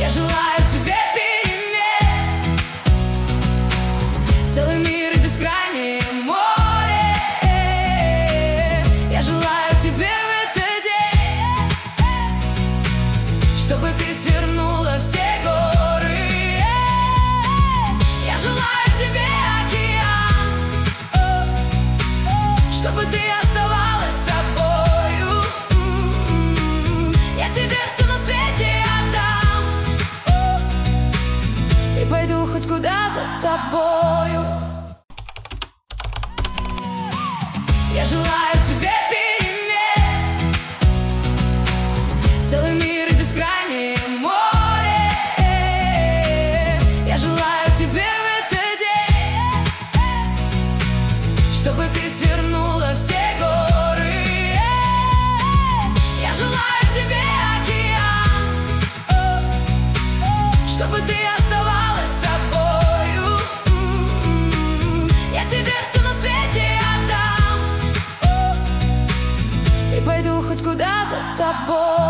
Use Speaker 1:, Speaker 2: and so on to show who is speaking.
Speaker 1: Я желаю тебе перемен, целый мир и бескрайнее море. Я желаю тебе в этот день, чтобы ты свернула все горы. Я желаю тебе океан, чтобы ты оставалась собою. Я тебе все на свете отдам и пойду хоть куда за тобою. Я желаю тебе перемен, целый мир и бескрайнее море. Я желаю тебе в этот день, чтобы ты свернула все горы. Я желаю тебе океан, чтобы ты оставалась собою. Я тебе все на свете отдам и пойду хоть куда за тобой.